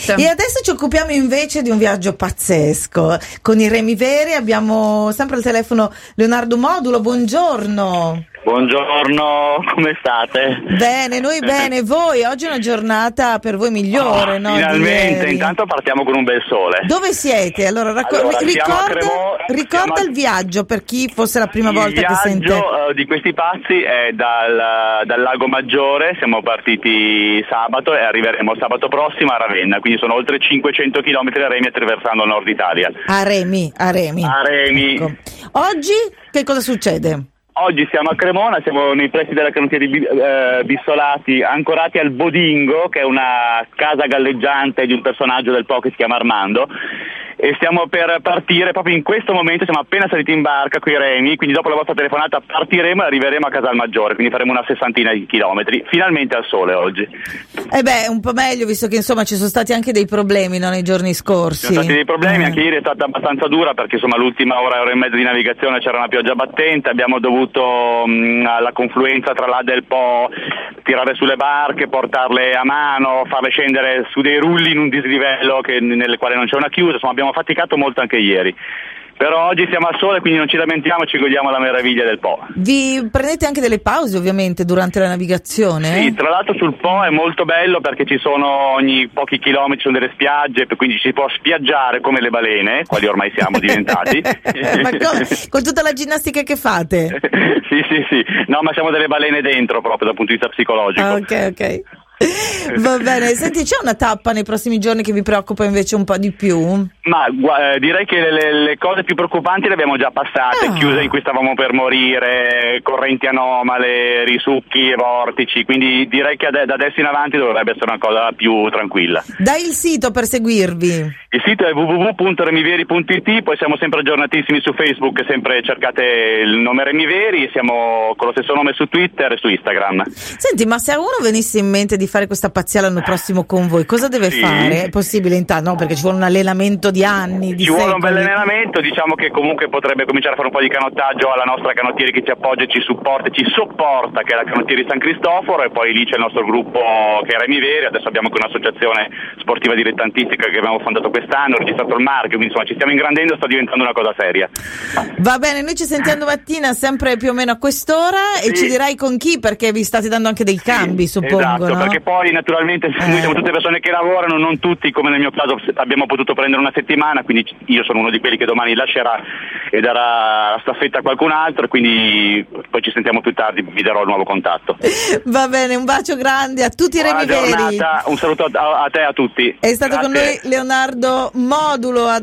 E adesso ci occupiamo invece di un viaggio pazzesco. Con i remi veri abbiamo sempre al telefono Leonardo Modulo, buongiorno. Buongiorno, come state? Bene, noi bene, voi? Oggi è una giornata per voi migliore, no? Finalmente, intanto partiamo con un bel sole. Dove siete? Allora, ricorda il viaggio per chi fosse la prima volta che sente. Il viaggio di questi pazzi è dal Lago Maggiore, siamo partiti sabato e arriveremo sabato prossimo a Ravenna, quindi sono oltre 500 km a remi attraversando il nord Italia. A remi. Ecco. Oggi che cosa succede? Oggi siamo a Cremona, siamo nei pressi della canottiera di Bissolati, ancorati al Bodingo, che è una casa galleggiante di un personaggio del Po che si chiama Armando, e stiamo per partire proprio in questo momento, siamo appena saliti in barca coi remi, quindi dopo la vostra telefonata partiremo e arriveremo a Casalmaggiore, quindi faremo una 60 di chilometri, finalmente al sole oggi. Un po' meglio, visto che insomma ci sono stati anche dei problemi, no, nei giorni scorsi. Ci sono stati dei problemi, anche ieri è stata abbastanza dura perché insomma l'ultima ora e mezza di navigazione c'era una pioggia battente, abbiamo dovuto alla confluenza tra l'Adda e il Po tirare sulle barche, portarle a mano, farle scendere su dei rulli in un dislivello nel quale non c'è una chiusa, insomma abbiamo faticato molto anche ieri. Però oggi siamo al sole, quindi non ci lamentiamo, ci godiamo la meraviglia del Po. Vi prendete anche delle pause ovviamente durante la navigazione? Sì, tra l'altro sul Po è molto bello perché ci sono ogni pochi chilometri sono delle spiagge, quindi ci si può spiaggiare come le balene, quali ormai siamo diventati. Ma con tutta la ginnastica che fate? Sì, no, ma siamo delle balene dentro proprio dal punto di vista psicologico. Ok. Va bene, senti, c'è una tappa nei prossimi giorni che vi preoccupa invece un po' di più? Ma direi che le cose più preoccupanti le abbiamo già passate, chiuse in cui stavamo per morire, correnti anomale, risucchi e vortici, quindi direi che da adesso in avanti dovrebbe essere una cosa più tranquilla. Dai il sito per seguirvi. Il sito è www.remiveri.it, poi siamo sempre aggiornatissimi su Facebook, sempre cercate il nome Remiveri, siamo con lo stesso nome su Twitter e su Instagram. Senti, ma se a uno venisse in mente di fare questa pazzia l'anno prossimo con voi, cosa deve fare? È possibile intanto? No, perché ci vuole un allenamento di anni, di Ci vuole un secoli. bel allenamento, diciamo che comunque potrebbe cominciare a fare un po' di canottaggio alla nostra canottieri che ci appoggia e ci supporta e ci sopporta, che è la canottieri San Cristoforo, e poi lì c'è il nostro gruppo che è Remiveri, adesso abbiamo anche un'associazione sportiva dilettantistica che abbiamo fondato quest'anno, registrato il marchio, quindi insomma ci stiamo ingrandendo, sta diventando una cosa seria. Va bene, noi ci sentiamo domattina sempre più o meno a quest'ora e ci dirai con chi, perché vi state dando anche dei cambi, suppongo. Esatto, no? Perché poi naturalmente noi siamo tutte persone che lavorano, non tutti, come nel mio caso abbiamo potuto prendere una settimana, quindi io sono uno di quelli che domani lascerà e darà la staffetta a qualcun altro, e quindi poi ci sentiamo più tardi, vi darò il nuovo contatto. Va bene, un bacio grande a tutti i Remiveri. Un saluto a te e a tutti. È stato con noi Leonardo Modulo.